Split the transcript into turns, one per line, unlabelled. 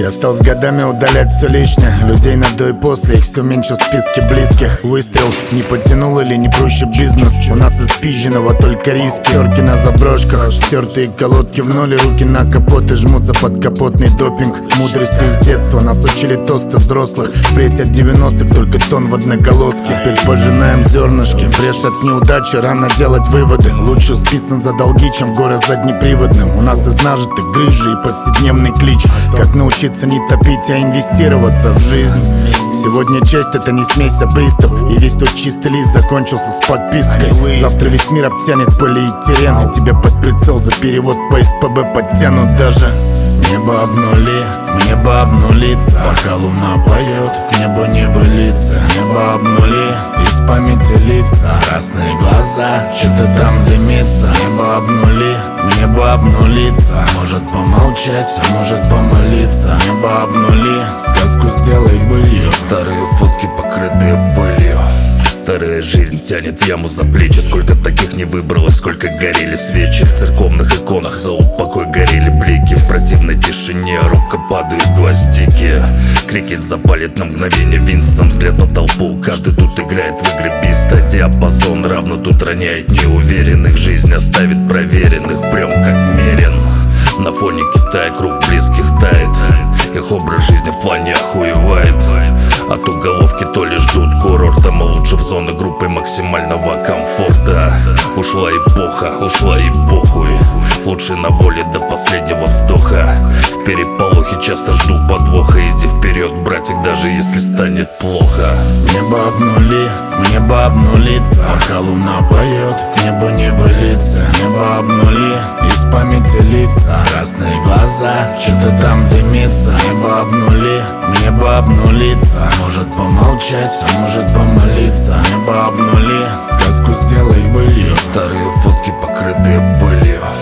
Я стал с годами удалять все лишнее, людей на до и после, их все меньше в списке близких. Выстрел не подтянул или не проще бизнес. У нас из пизженого только риски. Терки на заброшках, стертые колодки в ноль, руки на капот и жмутся под капотный допинг. Мудрости из детства нас учили тосты взрослых. Впредь от 90-х только тон в одноголоске. Теперь пожинаем зернышки, брешь от неудачи, рано делать выводы. Лучше спиться за долги, чем в горы заднеприводным. У нас из нажитых грыжи и повседневный клич. Как научиться не топить, а инвестироваться в жизнь. Сегодня честь — это не смесь, а приступ. И весь тот чистый лист закончился с подпиской. Завтра весь мир обтянет полиэтилен, и тебя под прицел за перевод по СПБ подтянут даже. Небо обнули, небо обнулится, пока луна поет, к небу небылица. Небо обнули, из памяти лица, красные глаза, что-то там дымится. Небо обнули, небо обнулится, может помолчать, а может помолиться. Небо обнули, сказку сделай былью.
Старые фотки, покрытые пылью. Старая жизнь тянет яму за плечи. Сколько таких не выбралось, сколько горели свечи. В церковных иконах за упокой горели блики. В противной тишине робко падают гвоздики. Крикет запалит на мгновение Винстон, взгляд на толпу. Каждый тут играет в игры биста. Диапазон равно тут роняет неуверенных. Жизнь оставит проверенных прям как мерен. На фоне Китая круг близких тает. Их образ жизни в плане охуевает. От уголовки то ли ждут курортом, а лучше в зоны группы максимального комфорта. Ушла эпоха, ушла и похуй. Лучше на воле до последнего вздоха. В переполохе часто жду подвоха. Иди вперед, братик, даже если станет плохо.
Небо обнули, небо обнулится, пока луна поет, к небу небылица. Небо обнули, из памяти лица, красные глаза, что-то там дымится. Небо обнули, небо обнулится, может помолчать, а может помолиться. Небо обнули, сказку сделай былью.
Старые фотки, покрытые пылью.